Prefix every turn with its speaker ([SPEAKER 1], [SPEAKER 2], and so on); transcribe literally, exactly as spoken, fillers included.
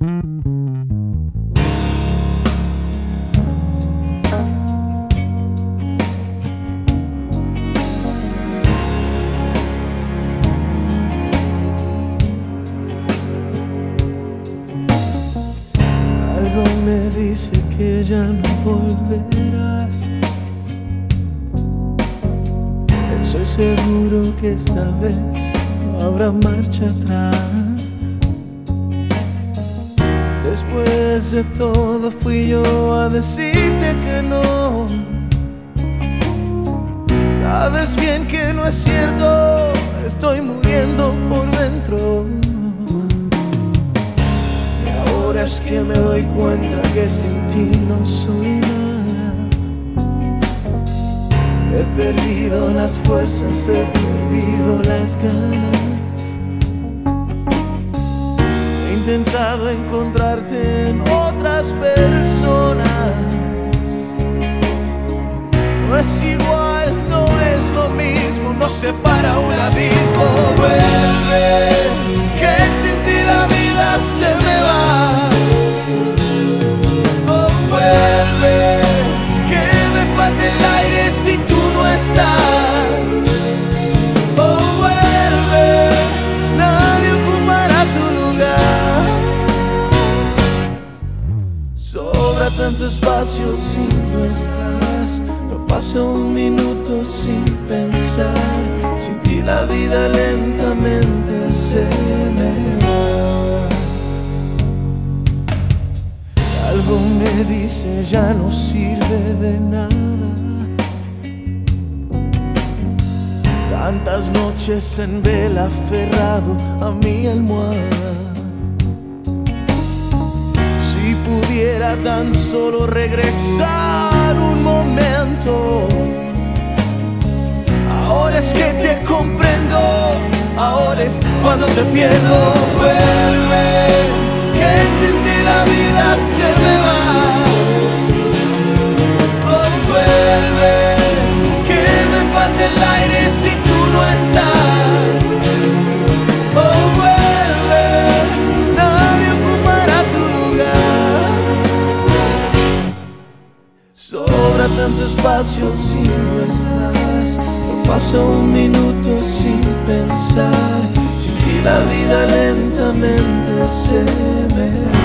[SPEAKER 1] Algo me dice que ya no volverás. Estoy seguro que esta vez no habrá marcha atrás. Después de todo fui yo a decirte que no. Sabes bien que no es cierto, estoy muriendo por dentro. Ahora es que me doy cuenta que sin ti no soy nada. He perdido las fuerzas, he perdido las ganas. He intentado encontrarte en otras personas. No es igual, no es lo mismo, nos separa un abismo. Vuelve, que sin ti la vida se me va. Oh, vuelve, que me falta el aire si tú no estás. Oh, vuelve, nadie ocupará tu lugar. Sobra tanto espacio si no estás. No paso un minuto sin pensar. Sin ti la vida lentamente se me va. Algo me dice ya no sirve de nada. Tantas noches en vela aferrado a mi almohada. Si pudiera tan solo regresar un momento. Ahora es que te comprendo, ahora es cuando te pierdo. Vuelve, que sin ti la vida se me va. Oh, vuelve, que me falta el aire si tú no estás. Oh, vuelve, nadie ocupará tu lugar. Sobra tanto espacio si no estás. No paso un minuto sin pensar. Sin ti la vida lentamente se me va.